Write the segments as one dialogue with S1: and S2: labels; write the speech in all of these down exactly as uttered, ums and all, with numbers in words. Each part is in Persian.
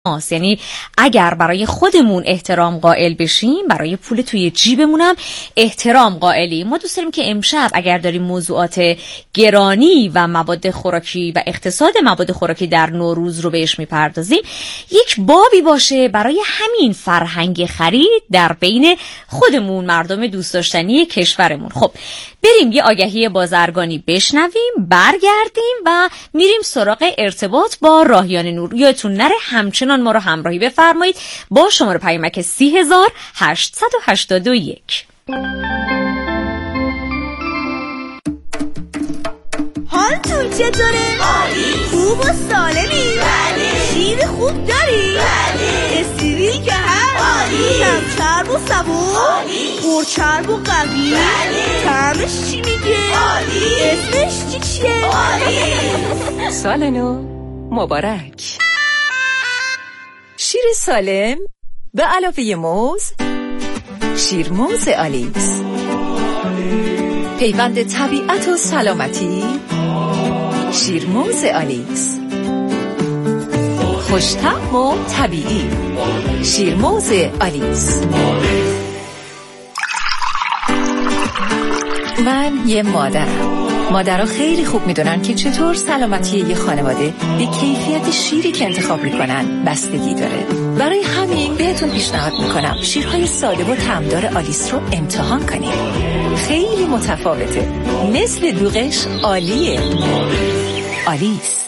S1: ماست. یعنی اگر برای خودمون احترام قائل بشیم، برای پول توی جیبمون هم احترام قائلیم. ما دوست داریم که امشب اگر داریم موضوعات گرانی و مواد خوراکی و اقتصاد مواد خوراکی در نوروز رو بهش میپردازیم، یک بابی باشه برای همین فرهنگ خرید در بین خودمون، مردم دوست داشتنی کشورمون. خب بریم یه آگهی بازرگانی بشنویم، برگردیم و میریم سراغ ارتباط با راهیان نور. یادتون نره همچنان ما رو همراهی بفرمایید با شماره پیامک سی هزار هشتصد و هشتاد و یک.
S2: حالتون چطوره؟ عالی. خوب و سالمی؟ بله. شیر خوب داری؟ بله. استریل که هست؟ عالی. کم چرب و صبور؟ عالی. پرچرب و قوی؟ بله. طعمش چی میگه؟ عالی. اسمش چی چیه؟ عالی.
S3: سال نو مبارک. شیر سالم به علاوه موز، شیر موز آلیس، پیوند طبیعت و سلامتی، شیر موز آلیس، خوش‌طعم و طبیعی، شیر موز آلیس. من یه مادرم. مادرها خیلی خوب میدونن که چطور سلامتی یه خانواده به کیفیت شیری که انتخاب میکنن بستگی داره. برای همین بهتون پیشنهاد میکنم شیرهای ساده و طعمدار آلیس رو امتحان کنید. خیلی متفاوته، مثل دوغش عالیه. آلیس.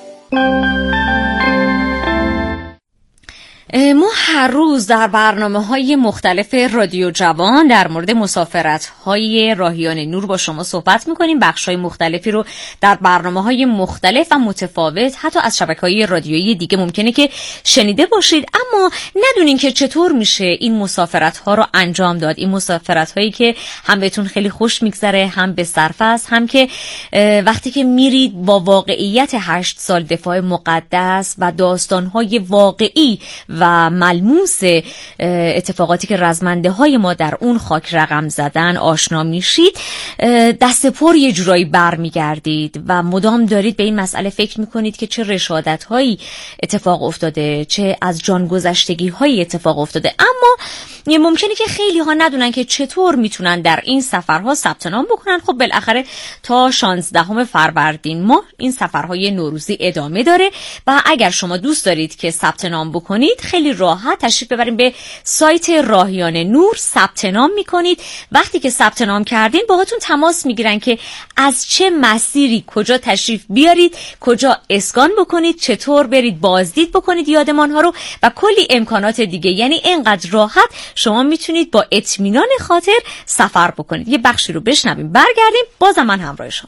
S1: ما هر روز در برنامه‌های مختلف رادیو جوان در مورد مسافرت‌های راهیان نور با شما صحبت می‌کنیم. بخش‌های مختلفی رو در برنامه‌های مختلف و متفاوت حتی از شبکه‌های رادیویی دیگه ممکنه که شنیده باشید، اما ندونین که چطور میشه این مسافرت‌ها رو انجام داد. این مسافرت‌هایی که هم بهتون خیلی خوش میگذره، هم به صرفه است، هم که وقتی که میرید با واقعیت هشت سال دفاع مقدس و داستان‌های واقعی و ملموس اتفاقاتی که رزمنده های ما در اون خاک رقم زدن آشنا میشید، دست پر یه جورایی بر میگردید و مدام دارید به این مسئله فکر میکنید که چه رشادت هایی اتفاق افتاده، چه از جان گذشتگی هایی اتفاق افتاده. اما ممکنه که خیلی ها ندونن که چطور میتونن در این سفرها ثبت نام بکنن. خب بالاخره تا شانزدهم فروردین ماه این سفرهای نوروزی ادامه داره و اگر شما دوست دارید که ثبت نام بکنید، خیلی راحت تشریف ببرید به سایت راهیان نور، ثبت نام میکنید. وقتی که ثبت نام کردین باهاتون تماس میگیرن که از چه مسیری کجا تشریف بیارید، کجا اسکان بکنید، چطور برید بازدید بکنید یادمان ها رو و کلی امکانات دیگه. یعنی اینقدر راحت شما میتونید با اطمینان خاطر سفر بکنید. یه بخشی رو بشنویم، برگردیم، بازم من همراه شما.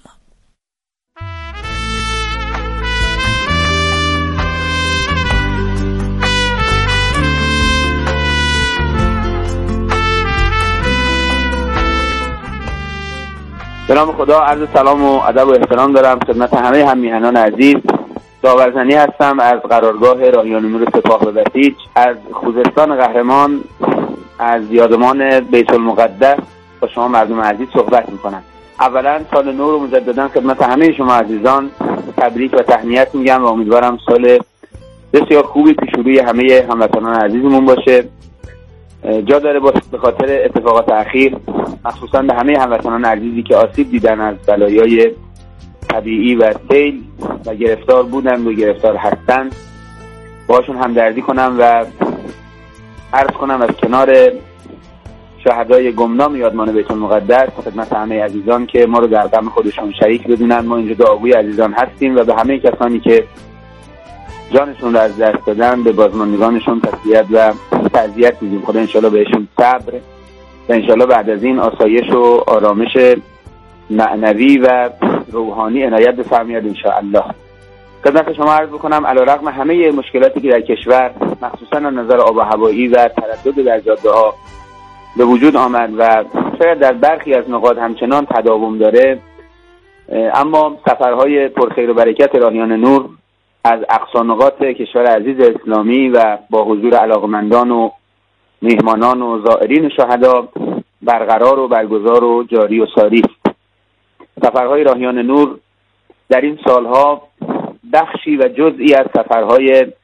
S4: به نام خدا عرض سلام و ادب و احترام دارم خدمت همه هم میهنان عزیز. داورزنی هستم از قرارگاه راهیان نور سپاه به بسیج، از خوزستان قهرمان، از یادمان بیت المقدس با شما مردم عزیز صحبت میکنم. اولا سال نو رو مجددا خدمت همه شما عزیزان تبریک و تهنیت میگم و امیدوارم سال بسیار خوبی پیش روی همه هموطنان عزیزمون باشه. جا داره به خاطر اتفاقات اخیر مخصوصا به همه هموطنان عزیزی که آسیب دیدن از بلایای طبیعی و سیل و گرفتار بودن و گرفتار هستن باشون همدردی کنم و عرض کنم از کنار شهدای گمنام یادمان بیت المقدس خدمت همه عزیزان که ما رو در غم خودشون شریک بدونن. ما اینجا دعاگوی عزیزان هستیم و به همه کسانی که جانشون رو از دست دادن به بازماندگانشون تسلیت و تعزیت میدیم. خدا انشالله بهشون صبر و انشالله بعد از این آسایش و آرامش معنوی و روحانی عنایت بفرماید انشاءالله. خدمت شما عرض بکنم علیرغم همه مشکلاتی که در کشور مخصوصا از نظر آب و هوایی و تردد در جاده‌ها به وجود آمد و شاید در برخی از نقاط همچنان تداوم داره، اما سفرهای پرخیر و برکت راهیان نور از اقصا نقاط کشور عزیز اسلامی و با حضور علاقمندان و میهمانان و زائرین شهدا برقرار و برگزار و جاری و ساری است. سفرهای راهیان نور در این سالها بخشی و جزئی از سفرهای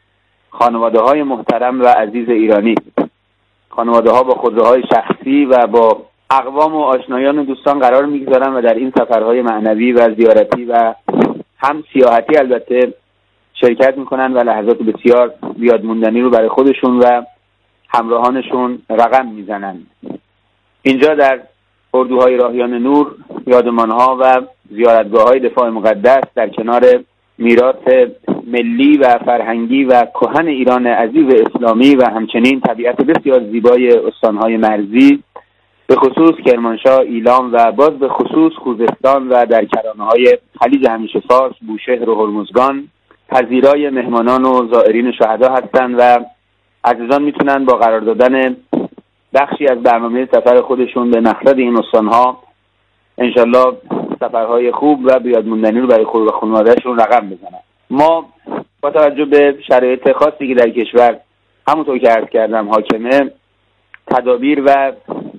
S4: خانواده های محترم و عزیز ایرانی، خانواده ها با خودروهای شخصی و با اقوام و آشنایان و دوستان قرار میگذارن و در این سفرهای معنوی و زیارتی و هم سیاحتی البته شرکت میکنن و لحظات بسیار یادموندنی رو برای خودشون و همراهانشون رقم میزنن. اینجا در اردوهای راهیان نور یادمانها و زیارتگاه‌های دفاع مقدس در کنار میراث ملی و فرهنگی و کهن ایران عزیز اسلامی و همچنین طبیعت بسیار زیبای استانهای مرزی به خصوص کرمانشاه، ایلام و باز به خصوص خوزستان و در کرانه‌های خلیج همیشه فارس، بوشهر و هرمزگان پذیرای مهمانان و زائرین شهدا هستند و عزیزان میتونن با قرار دادن بخشی از برنامه سفر خودشون به مقصد این استانها انشالله سفرهای خوب و بیادموندنی رو برای خود و خانواده‌شون رقم بزنن. ما با توجه به شرایط خاصی که در کشور همونطور که عرض کردم حاکمه، تدابیر و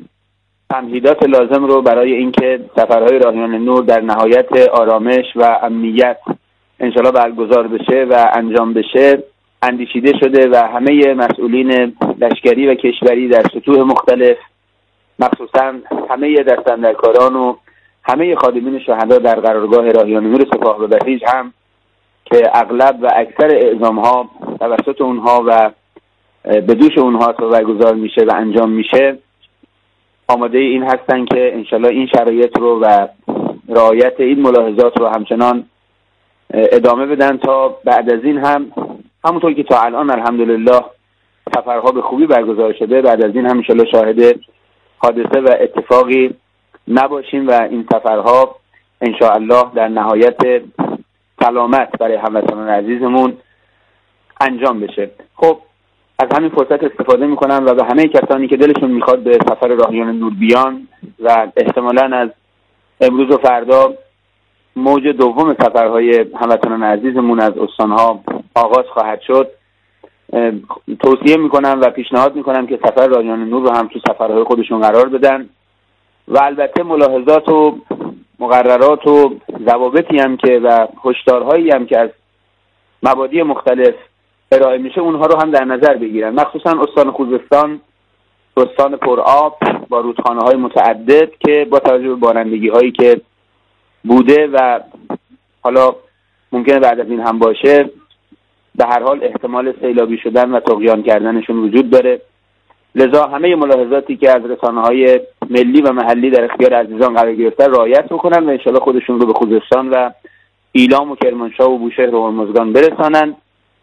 S4: تمهیدات لازم رو برای اینکه سفرهای راهیان نور در نهایت آرامش و امنیت انشالله برگزار بشه و انجام بشه اندیشیده شده و همه مسئولین لشکری و کشوری در سطوح مختلف، مخصوصا همه دستاندرکاران و همه خادمین شهدا در قرارگاه راهیان نور سپاه و بسیج هم که اغلب و اکثر اعزام‌ها توسط اونها و به دوش اونها برگزار میشه و انجام میشه آماده این هستن که انشالله این شرایط رو و رعایت این ملاحظات رو همچنان ادامه بدن تا بعد از این هم همونطور که تا الان الحمدلله سفرها به خوبی برگزار شده، بعد از این هم انشالله شاهد حادثه و اتفاقی نباشیم و این سفرها انشاءالله در نهایت سلامت برای هموطنان عزیزمون انجام بشه. خب از همین فرصت استفاده میکنم و به همه کسانی که دلشون میخواد به سفر راهیان نور بیان و احتمالاً از امروز و فردا موج دوم سفرهای هموطنان عزیزمون از استانها آغاز خواهد شد، توصیه میکنم و پیشنهاد میکنم که سفر راهیان نور رو هم تو سفرهای خودشون قرار بدن و البته ملاحظات و مقررات و ضوابطی هم که و هشدارهایی هم که از مبادی مختلف ارائه میشه اونها رو هم در نظر بگیرن، مخصوصا استان خوزستان، استان پرآب با رودخانه های متعدد که با توجه به بارندگی هایی که بوده و حالا ممکنه بعد از این هم باشه، به هر حال احتمال سیلابی شدن و طغیان کردنشون وجود داره. لذا همه ملاحظاتی که از رسانه‌های ملی و محلی در اختیار عزیزان قرار گرفته رعایت بکنن و انشالله خودشون رو به خوزستان و ایلام و کرمانشاه و بوشهر و هرمزگان برسانن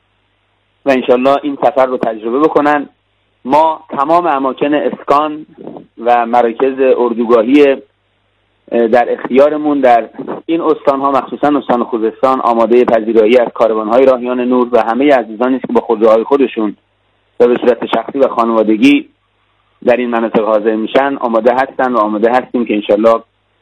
S4: و انشالله این سفر رو تجربه بکنن. ما تمام اماکن اسکان و مراکز اردوگاهی در اختیارمون در این استانها مخصوصا استان خوزستان آماده پذیرایی از کاروان‌های راهیان نور و همه عزیزانی که با خودروهای خودشون و به صورت شخصی و خانوادگی در این مناطق حاضر میشن آماده هستن و آماده هستیم که انشالله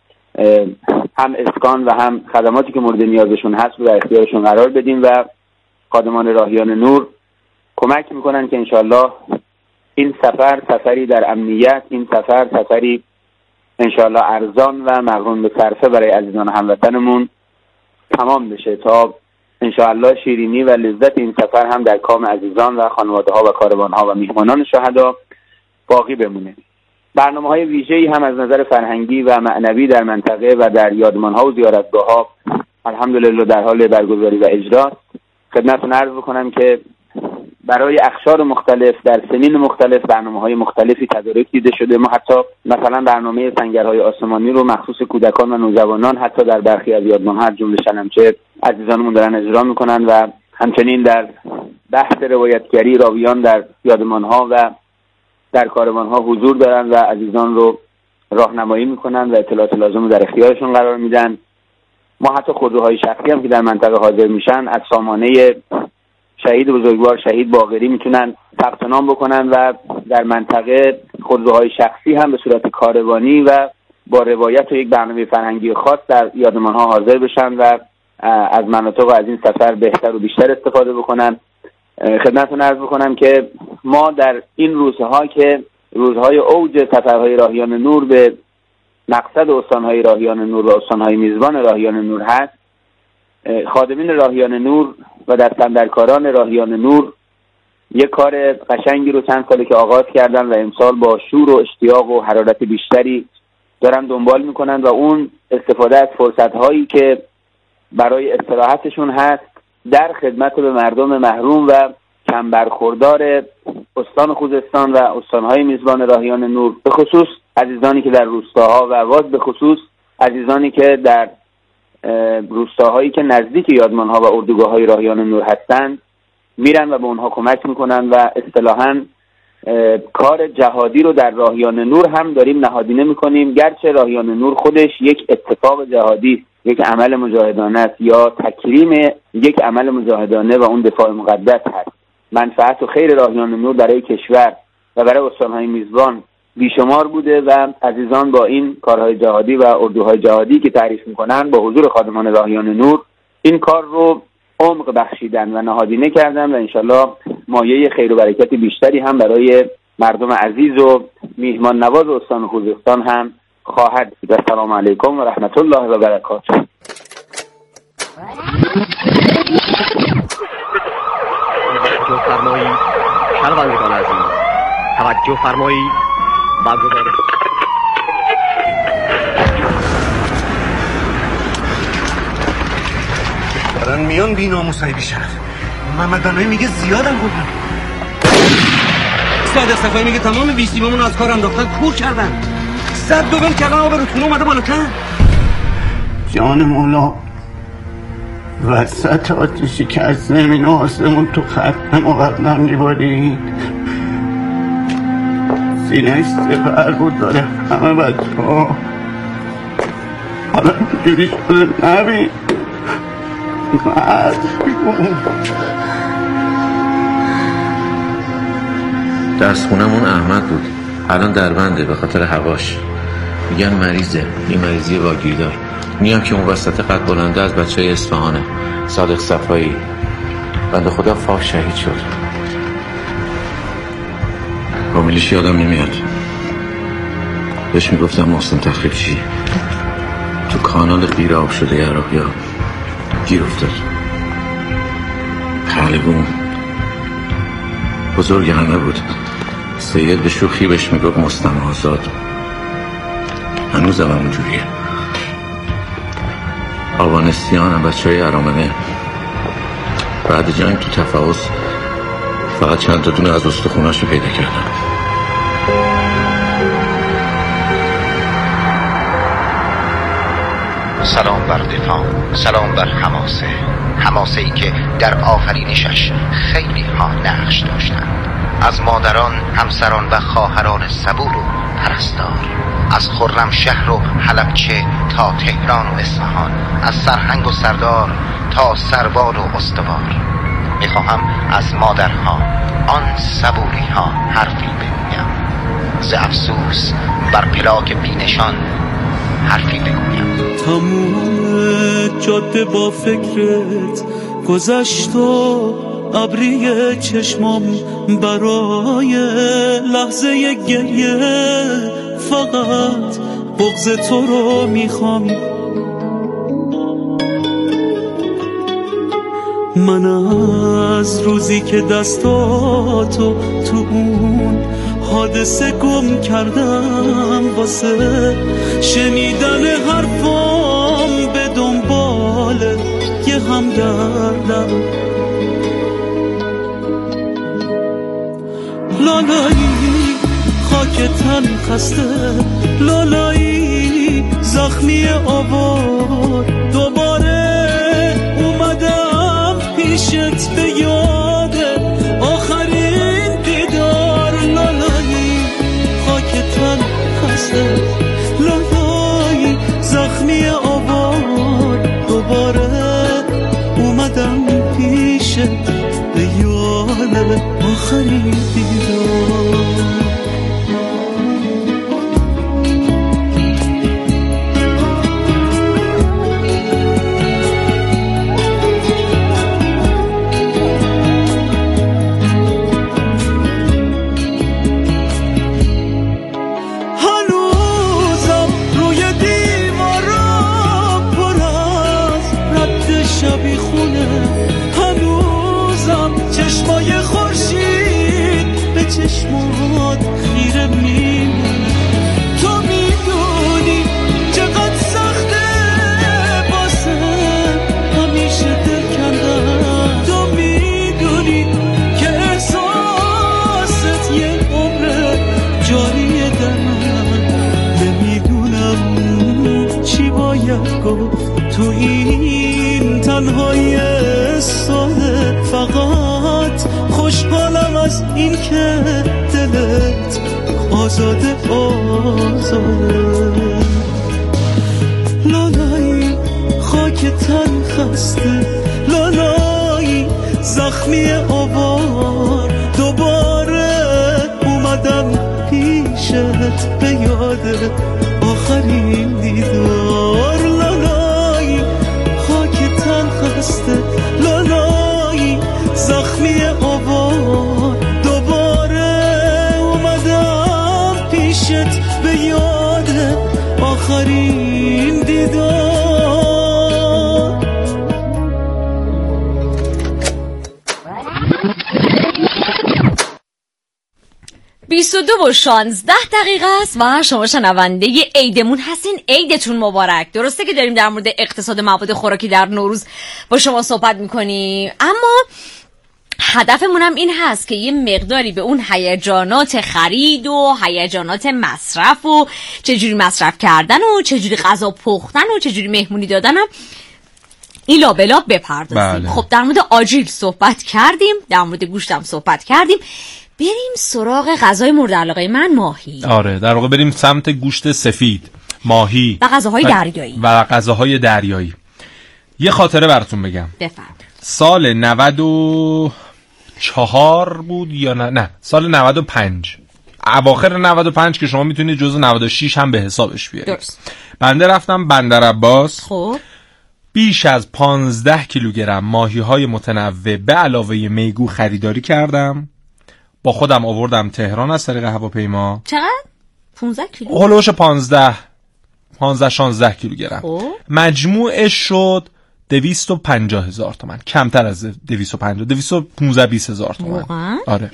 S4: هم اسکان و هم خدماتی که مورد نیازشون هست رو در اختیارشون قرار بدیم و خادمان راهیان نور کمک میکنن که انشالله این سفر سفری در امنیت، این سفر سفری انشالله ارزان و مقرون به صرفه برای عزیزان هموطنمون تمام بشه تا انشالله شیرینی و لذت این سفر هم در کام عزیزان و خانواده ها و کاروان ها و میهمانان شهدا باقی بمونه. برنامه های ویژه‌ای هم از نظر فرهنگی و معنوی در منطقه و در یادمان ها و زیارتگاه ها الحمدلله در حال برگزاری و اجرا. خدمتتون عرض بکنم که برای اقشار مختلف در سنین مختلف برنامه‌های مختلفی تدارک دیده شده. ما حتی مثلا برنامه سنگرهای آسمانی رو مخصوص کودکان و نوجوانان حتی در برخی از یادمان‌ها جمله شنمچه عزیزانمون دارن اجرا میکنن و همچنین در بحث روایتگری راویان در یادمان‌ها و در کاروان‌ها حضور دارن و عزیزان رو راهنمایی میکنن و اطلاعات لازم رو در اختیارشون قرار میدن. ما حتی خودروهای شخصی هم که در منطقه حاضر میشن از سامانه شهید بزرگوار شهید باقری میتونن ثبت نام بکنن و در منطقه خودروهای شخصی هم به صورت کاروانی و با روایت و یک برنامه فرهنگی خاص در یادمان‌ها حاضر بشن و از مناطق و از این سفر بهتر و بیشتر استفاده بکنن. خدمتتون عرض بکنم که ما در این روزها که روزهای اوج سفرهای راهیان نور به مقصد استانهای راهیان نور و استانهای میزبان راهیان نور هست، خادمین راهیان نور و دستاندرکاران راهیان نور یک کار قشنگی رو چند ساله که آغاز کردن و امسال با شور و اشتیاق و حرارت بیشتری دارن دنبال میکنن و اون استفاده از فرصت‌هایی که برای استراحتشون هست در خدمت به مردم محروم و کم برخوردار استان خوزستان و استان‌های میزبان راهیان نور، به خصوص عزیزانی که در روستاها و باز به خصوص عزیزانی که در روستاهایی که نزدیک یادمان‌ها و اردوگاه‌های راهیان نور هستند میرن و به اونها کمک میکنن و اصطلاحاً کار جهادی رو در راهیان نور هم داریم نهادینه میکنیم، گرچه راهیان نور خودش یک اتفاق جهادی، یک عمل مجاهدانه است یا تکریم یک عمل مجاهدانه و اون دفاع مقدس هست. منفعت و خیر راهیان نور برای کشور و برای استان‌های میزبان بیشمار بوده و عزیزان با این کارهای جهادی و اردوهای جهادی که تعریف میکنن با حضور خادمان راهیان نور این کار رو عمق بخشیدن و نهادینه کردن و انشالله مایه خیر و برکت بیشتری هم برای مردم عزیز و میهمان نواز استان خوزستان هم خواهد بود. السلام علیکم و رحمت الله و برکاته.
S5: توجه فرمایید شنوندگان عزیز، توجه فرمایید برگزار
S6: دارن میان بی ناموسای بیشرف. محمد بنایی میگه زیادم بودن. صادق صفایی میگه تمام بیستیممون از کار انداختن، کور کردن، صد دوبل کردن، آب رودخونه اومده بالاتر.
S7: جان مولا وسط آتشی که از زمین و آسمون تو خط مقدم میبارید، سینه‌اش سپر بود داره همه بچه ها. حالا اینجوری شده نبین
S8: دستخونمون احمد بود، الان دربنده به خاطر هواش. میگن مریضه، این مریضی واگیردار. میام که اون وسط قد بلنده از بچه های اصفهانه، صادق صفایی. بنده خدا فاک شهید شد. فامیلیش یادم نمیاد. بهش میگفتم محسن تخریب چی؟ تو کانال غیر آب شده عراقیا گیر افتاد. پهلوون بزرگ همه بود. سید به شوخی بهش میگفت مستم آزاد. هنوز هم اونجوریه. آوانستیان هم بچه های ارامنه بعد جنگ تو تفاوض فقط چند تا دونه از استخوناش رو پیدا کردم.
S9: سلام بر دفاع، سلام بر حماسه، حماسه ای که در آفرینشش خیلی ها نقش داشتند، از مادران، همسران و خواهران صبور و پرستار، از خرمشهر و حلبچه تا تهران و اصفهان، از سرهنگ و سردار تا سرباد و استوار. میخواهم از مادرها، آن صبوری ها حرفی بگویم، ز افسوس بر پلاک بینشان حرفی بگویم.
S10: تموم جاده با فکرت گذشت و ابری چشمام برای لحظه گریه فقط بغض تو رو میخوام. من از روزی که دستاتو تو اون حادثه گم کردم واسه شنیدن حرفام به دنبال یه همدردم. لالایی خاک تن خسته، لالایی زخمی آوار، دوباره اومدم پیشت به یاد آخرین دیدار. لالایی خاک تن خسته، لالایی زخمی آوار، دوباره اومدم پیشت به یاد آخرین دیدار. هنوزم چشمای خورشید چشمات خیره میمونم. تو میدونی چقدر سخته واسه همیشه دل کندم. تو میدونی که احساست یه عمر جاریه در من. نمیدونم چی باید گفت تو این تنهایی ساده. فقط خوشحالم از این که دلت آزاده آزاده. لالایی خاک تن خسته، لالایی زخمی آوار. دوباره اومدم پیشت به یاد آخرین دیدار. لالایی خاک تن خسته، لالایی زخمی آوار. دوباره اومدم پیشت به یاد آخرین دیدار.
S1: بیست و دو و شانزده دقیقه است و شما شنونده عیدمون هستین. عیدتون مبارک. درسته که داریم در مورد اقتصاد مواد خوراکی در نوروز با شما صحبت میکنیم، اما هدفمون هم این هست که یه مقداری به اون هیجانات خرید و هیجانات مصرف و چجوری مصرف کردن و چجوری غذا پختن و چجوری مهمونی دادن هم این لابلا بپردازیم. بله. خب در مورد آجیل صحبت کردیم، در مورد گوشت هم صحبت کردیم. بریم سراغ غذای مورد علاقه من، ماهی.
S11: آره، در واقع بریم سمت گوشت سفید، ماهی
S1: و غذاهای دریایی.
S11: و غذاهای دریایی. یه خاطره براتون بگم.
S1: بفرمایید.
S11: سال نود و چهار بود یا نه نه سال نود و پنج، اواخر نود و پنج که شما میتونید جزو نود و شش هم به حسابش بیارید. درست. بنده رفتم بندر عباس.
S1: خب
S11: بیش از پانزده کیلوگرم ماهی‌های متنوع به علاوه میگو خریداری کردم. با خودم آوردم تهران از طریق هواپیما.
S1: چقدر؟ پانزده کیلو؟
S11: هولوش پانزده پانزده شانزده کیلوگرم. خب مجموعش شد دویست و پنجاه هزار تومان، کمتر از دویست و پنجاه، دویست و پانزده بیست هزار تومان. آره.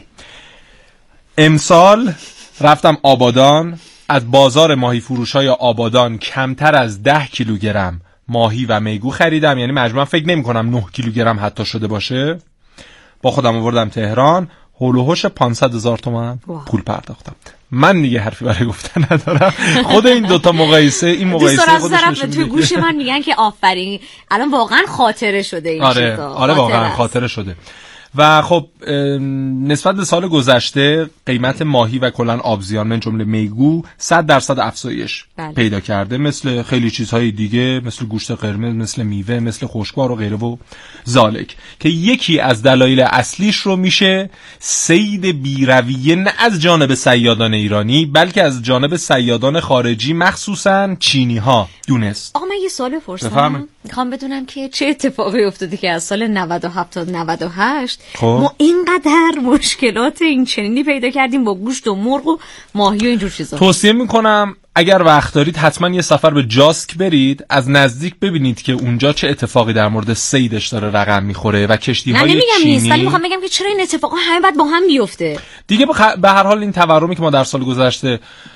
S11: امسال رفتم آبادان، از بازار ماهی فروش های آبادان کمتر از ده کیلوگرم ماهی و میگو خریدم. یعنی مجموعاً فکر نمی کنم نه کیلوگرم حتی شده باشه. با خودم آوردم تهران، هول و هوش پانصد هزار تومان پول پرداختم. من دیگه حرفی برای گفتن ندارم. خود این دوتا مقایسه، این مقایسه خودش نشون
S1: میده. تو گوش من میگن که آفرین، الان واقعا خاطره شده این
S11: آره،
S1: چیزا.
S11: آره واقعا خاطره شده. و خب نسبت به سال گذشته قیمت ماهی و کلان آبزیان من جمله میگو صد درصد افزایش بله. پیدا کرده، مثل خیلی چیزهای دیگه، مثل گوشت قرمز، مثل میوه، مثل خشکبار و غیره و ذالک، که یکی از دلایل اصلیش رو میشه صید بی‌رویه، نه از جانب صیادان ایرانی بلکه از جانب صیادان خارجی، مخصوصا چینی ها دونست.
S1: آقا من یه سوال بپرسم، میخوام بدونم که چه اتفاقی افتاده که از سال نود و هفت تا نود و هشت خب. ما اینقدر مشکلات این چنینی پیدا کردیم با گوشت و مرغ و ماهی و اینجور چیزا.
S11: توصیه میکنم اگر وقت دارید حتما یه سفر به جاسک برید، از نزدیک ببینید که اونجا چه اتفاقی در مورد صیدش داره رقم میخوره و کشتی‌های چینی.
S1: نه نمیگم نیست، ولی میخوام بگم که چرا این اتفاقا همه بعد با هم بیفته
S11: دیگه. بخ... به هر حال این تورمی که ما در سال گذشته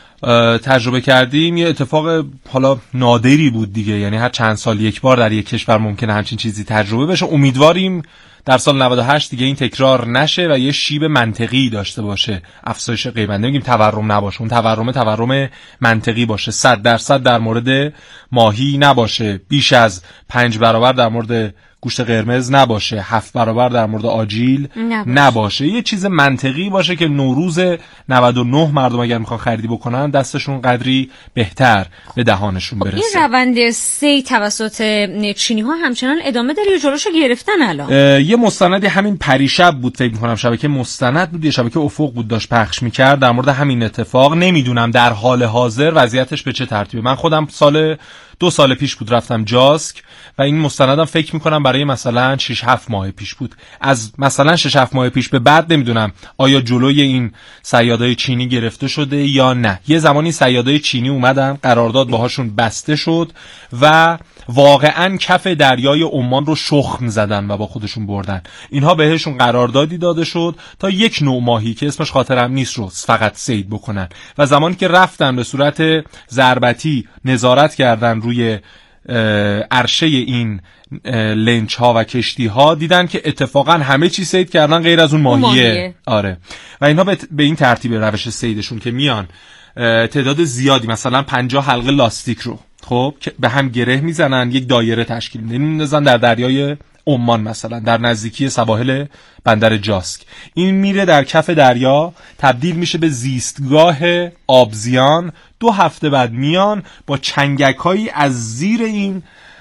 S11: تجربه کردیم یه اتفاق حالا نادری بود دیگه، یعنی هر چند سال یک بار در یک کشور ممکنه همچین چیزی تجربه بشه. امیدواریم در سال نود و هشت دیگه این تکرار نشه و یه شیب منطقی داشته باشه افزایش قیمت. نمیگیم تورم نباشه، اون تورم تورم منطقی باشه، صد درصد در مورد ماهی نباشه، بیش از پنج برابر در مورد گوشت قرمز نباشه، هفت برابر در مورد آجیل نباشه. نباشه یه چیز منطقی باشه که نوروز نود و نه مردم اگر میخوان خریدی بکنن دستشون قدری بهتر به دهانشون برسه.
S1: این روند سی توسط چینی ها همچنان ادامه داره یا جلوشو گرفتن الان؟
S11: یه مستندی همین پریشب بود فکر میکنم، شبکه مستند بود، یه شبکه افق بود داشت پخش میکرد در مورد همین اتفاق. نمیدونم در حال حاضر وضعیتش به چه ترتیبه. من خودم سال دو سال پیش بود رفتم جاسک و این مستندم فکر میکنم برای مثلا شش هفت ماه پیش بود. از مثلا شش هفت ماه پیش به بعد نمیدونم آیا جلوی این صیادای چینی گرفته شده یا نه. یه زمانی صیادای چینی اومدن، قرارداد باهاشون بسته شد و واقعا کف دریای عمان رو شخم زدن و با خودشون بردن. اینها بهشون قراردادی داده شد تا یک نوع ماهی که اسمش خاطرم نیست رو فقط صید بکنن و زمانی که رفتن به صورت ضربتی نظارت کردن روی عرشه این لنچ ها و کشتی ها، دیدن که اتفاقا همه چی صید کردن غیر از اون ماهیه. ماهیه. آره. و اینها به این ترتیب روش صیدشون که میان تعداد زیادی مثلا پنجاه حلقه لاستیک رو خب که به هم گره میزنن، یک دایره تشکیل میدن در دریای عمان، مثلا در نزدیکی سواحل بندر جاسک. این میره در کف دریا، تبدیل میشه به زیستگاه آبزیان. دو هفته بعد میان با چنگکایی از زیر این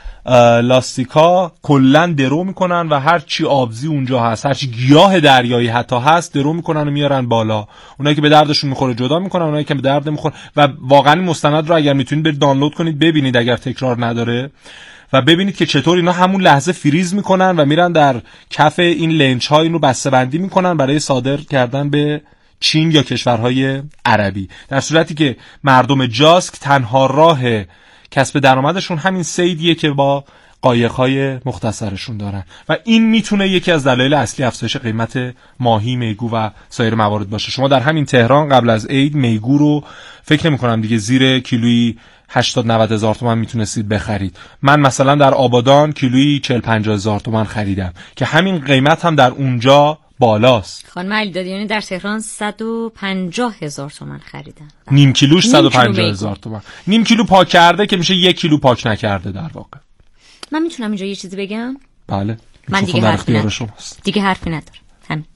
S11: لاستیکا کلن درو میکنن و هر چی آبزی اونجا هست، هر چی گیاه دریایی حتی هست، درو میکنن و میارن بالا. اونایی که به دردشون میخوره جدا میکنن، اونایی که به درد نمیخوره. و واقعا مستند رو اگر میتونید برید دانلود کنید ببینید اگر تکرار نداره و ببینید که چطور اینا همون لحظه فریز میکنن و میرن در کف این لنچ ها اینو بسته‌بندی میکنن برای صادر کردن به چین یا کشورهای عربی، در صورتی که مردم جاسک تنها راه کسب درآمدشون همین صیدیه که با قایق‌های مختصرشون دارن و این میتونه یکی از دلایل اصلی افزایش قیمت ماهی، میگو و سایر موارد باشه. شما در همین تهران قبل از عید میگو رو فکر نمی‌کنم دیگه زیر کیلویی هشتاد نود هزار تومان میتونستید بخرید. من مثلا در آبادان کیلویی چهل پنجاه هزار تومان خریدم که همین قیمت هم در اونجا بالاست.
S1: خانم علیدادیانی در تهران صد و پنجاه هزار تومان خریدن.
S11: نیم کیلوش صد و پنجاه هزار تومان. نیم کیلو پاک کرده که میشه یک کیلو پاک نکرده در واقع.
S1: من میتونم اینجا یه چیزی بگم؟
S11: بله.
S1: من دیگه حرفی ندارم. دیگه حرفی ندارم. همین.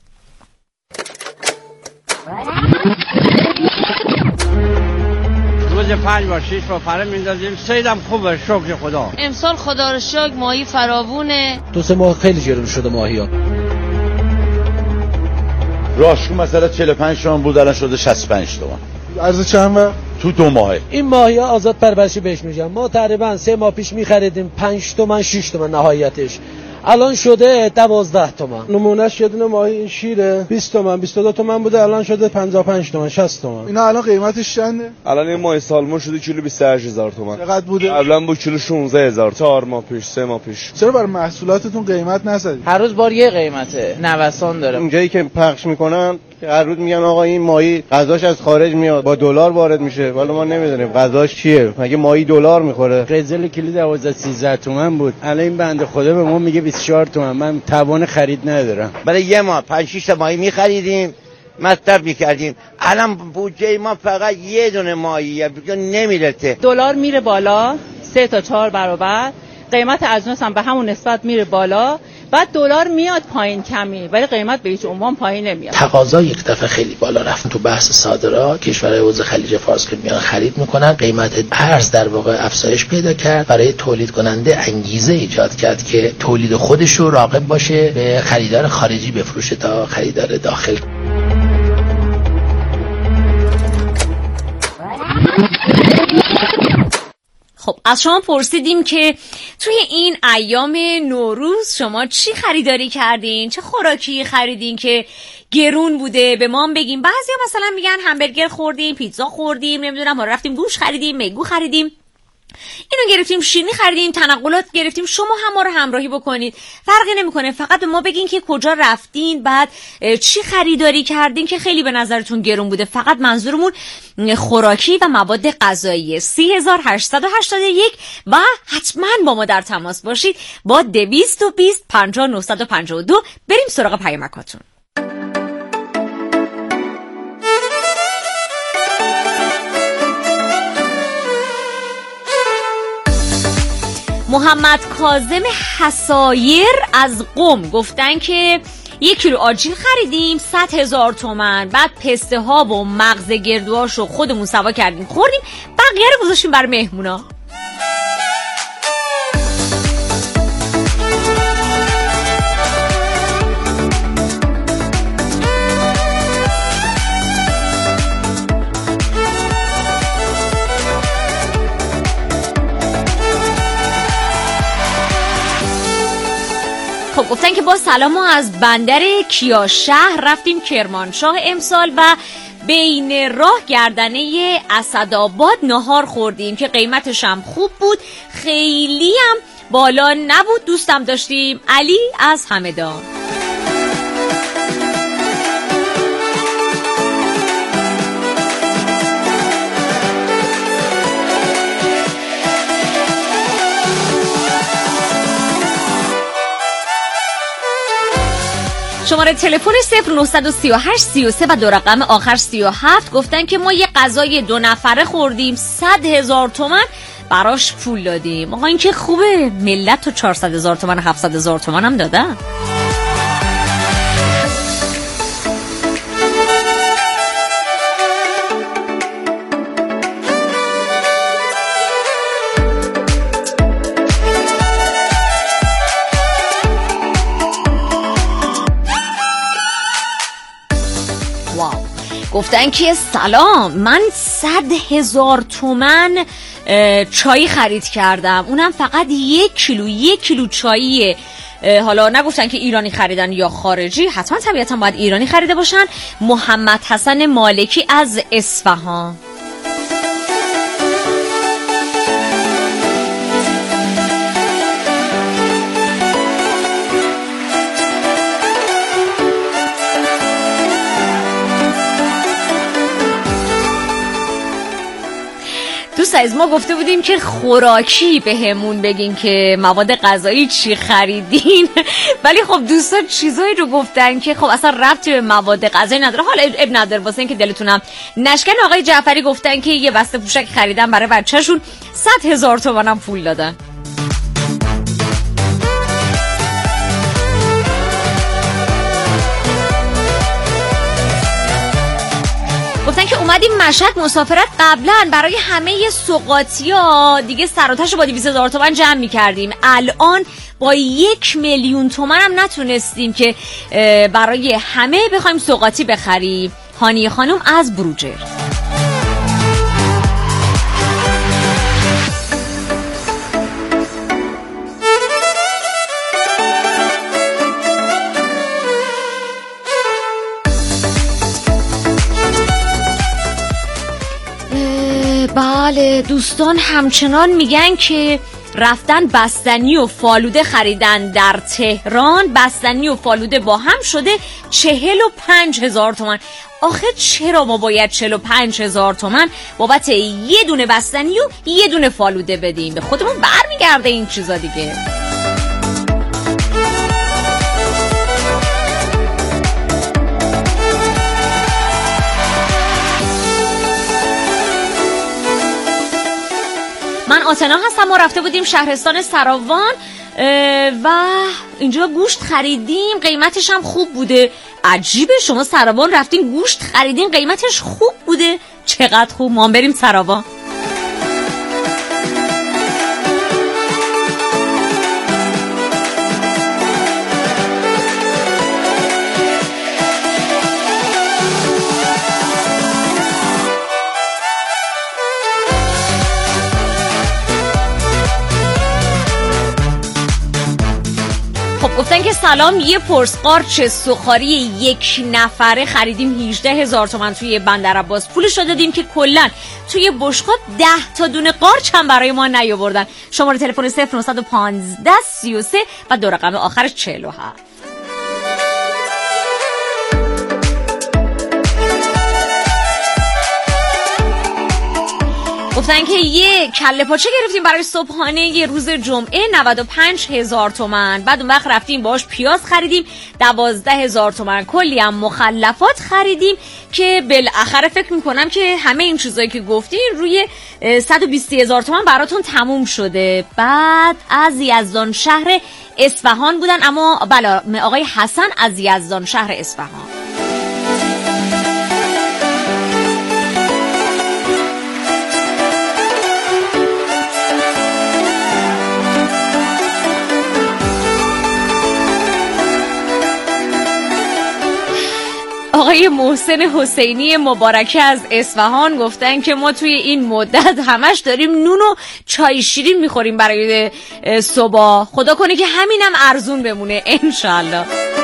S12: روز پنج و شیش با پره میندازیم، صیدم خوبه شکر خدا.
S13: امسال خدا رو شکر ماهی فراوونه.
S14: دو سه ماه خیلی گرون شده ماهی ها.
S15: راشکو مثلا چهل و پنج تومن بود الان شده شصت و پنج تومن.
S16: ارز چند
S15: تو دو ماهه.
S14: این ماهی ها آزاد پرورشی بهش میگن. ما تقریبا سه ماه پیش میخریدیم پنج تومن شش تومن نهایتش. الان شده دوازده تومن.
S16: نمونهش یه دونه ماهی این شیره بیست تومن بیست و دو تومن بوده، الان شده پنجاه و پنج تومن شصت تومن. اینا الان قیمتش چنده؟
S17: الان این ماهی سالمون شده کیلو بیست و هشت هزار تومن.
S16: چقدر بوده؟
S17: قبلا بود کیلو شانزده هزار. چهار ماه پیش، سه ماه پیش.
S16: چرا برای محصولاتتون قیمت نزدید؟
S18: هر روز بار یه قیمته، نوسان داره.
S19: اونجایی که پخش میکنن هر روز میگن آقا این ماهی غذاش از خارج میاد با دلار وارد میشه، ولی ما نمیدونیم غذاش چیه. مگه ماهی دلار میخوره؟
S18: قزل کیلو دوازده سیزده تومن بود، الان این بنده خدا به ما میگه بیست و چهار تومن. من توان خرید ندارم.
S20: برای یه ماه پنج شش تا ماهی میخریدیم، مصرف میکردیم. الان بودجه ما فقط یه دونه ماهیه، نمیرسه.
S21: دلار میره بالا سه تا چهار برابر، قیمت اجناس هم به همون نسبت میره بالا، بعد دلار میاد پایین کمی ولی قیمت به هیچ عنوان پایین نمیاد.
S14: تقاضا یک دفعه خیلی بالا رفت. تو بحث صادرات کشورهای حوزه خلیج فارس که میان خرید میکنن، قیمت ارز در واقع افزایش پیدا کرد. برای تولید کننده انگیزه ایجاد کرد که تولید خودش رو راغب باشه به خریدار خارجی بفروشه تا خریدار داخل.
S1: خب از شما پرسیدیم که توی این ایام نوروز شما چی خریداری کردین؟ چه خوراکی خریدین که گرون بوده؟ به ما هم بگیم. بعضیا مثلا میگن همبرگر خوردیم، پیتزا خوردیم، نمیدونم ما رفتیم گوش خریدیم، میگو خریدیم، اینو گرفتیم، شیرینی خریدیم، تنقلات گرفتیم. شما هم ما رو همراهی بکنید، فرقی نمیکنه، فقط به ما بگین که کجا رفتین، بعد چی خریداری کردین که خیلی به نظرتون گرون بوده. فقط منظورمون خوراکی و مواد غذایی. سی هزار هشتصد و هشتاد و یک و حتما با ما در تماس باشید با دویست و بیست پنجاه نهصد و پنجاه و دو. بریم سراغ پیامکاتون. محمد کاظم حسایر از قم گفتن که یک کیلو آجیل خریدیم صد هزار تومن، بعد پسته ها و مغز گردوهاشو خودمون سوا کردیم خوردیم، بقیه رو گذاشتیم برای مهمونا. با سلام ما از بندر کیاشهر رفتیم کرمانشاه امسال و بین راه گردنه اسدآباد نهار خوردیم که قیمتش هم خوب بود، خیلی هم بالا نبود، دوستم داشتیم. علی از همدان. شماره تلفن صفر نه سه هشت سه سه و دو رقم آخر سی و هفت گفتن که ما یه غذای دو نفره خوردیم، صد هزار تومن براش پول دادیم. آقا این که خوبه، ملت تو چهارصد هزار تومن هفتصد هزار تومن هم دادن. گفتن که سلام، من صد هزار تومن چای خرید کردم، اونم فقط یک کیلو یک کیلو چاییه. حالا نگفتن که ایرانی خریدن یا خارجی، حتما طبیعتا باید ایرانی خریده باشن. محمد حسن مالکی از اصفهان. دوست ما گفته بودیم که خوراکی به همون بگین که مواد غذایی چی خریدین ولی خب دوستان چیزایی رو گفتن که خب اصلا ربطی به مواد غذایی نداره. حالا اب نداره واسه این که دلتونم نشکن. آقای جعفری گفتن که یه بسته پوشک خریدن برای بچه‌شون، صد هزار تومان هم پول دادن. گفتن که اومدیم مشهد مسافرت، قبلا برای همه سوغاتی‌ها دیگه سراتش با دویست هزار تومان جمع می‌کردیم، الان با یک میلیون تومان هم نتونستیم که برای همه بخوایم سوغاتی بخریم. هانی خانم از بروجر. بله دوستان همچنان میگن که رفتن بستنی و فالوده خریدن در تهران، بستنی و فالوده با هم شده چهل و پنج هزار تومن. آخه چرا ما باید چهل و پنج هزار تومن بابت یه دونه بستنی و یه دونه فالوده بدیم؟ به خودمون برمیگرده این چیزا دیگه. من آتنا هستم، ما رفته بودیم شهرستان سراوان و اینجا گوشت خریدیم، قیمتش هم خوب بوده. عجیبه شما سراوان رفتین گوشت خریدین قیمتش خوب بوده، چقدر خوب. ما بریم سراوان. گفتن که سلام، یه پرس قارچ سوخاری یک نفره خریدیم هجده هزار تومان توی بندر عباس، پولش رو دادیم که کلن توی بشقاب ده تا دونه قارچ هم برای ما نیاوردن. شماره تلفن صفر نه یک پنج سه و سه و دو رقم آخرش چهل و هفت. گفتن که یه کله پاچه گرفتیم برای صبحانه یه روز جمعه نود و پنج هزار تومان، بعد اون وقت رفتیم باش پیاز خریدیم دوازده هزار تومان، کلی هم مخلفات خریدیم که بالاخره فکر میکنم که همه این چیزایی که گفتین روی صد و بیست هزار تومان براتون تموم شده. بعد از یزدان شهر اصفهان بودن، اما بله آقای حسن از یزدان شهر اصفهان. آقای محسن حسینی مبارکه از اصفهان گفتن که ما توی این مدت همش داریم نون و چای شیرین میخوریم برای صبح. خدا کنه که همینم ارزون بمونه انشالله.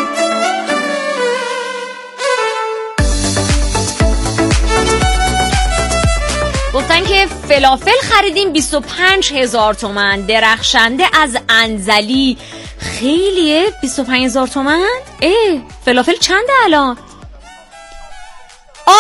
S1: گفتن که فلافل خریدیم بیست و پنج هزار تومن. درخشنده از انزلی خیلیه بیست و پنج هزار تومن. اه فلافل چنده الان؟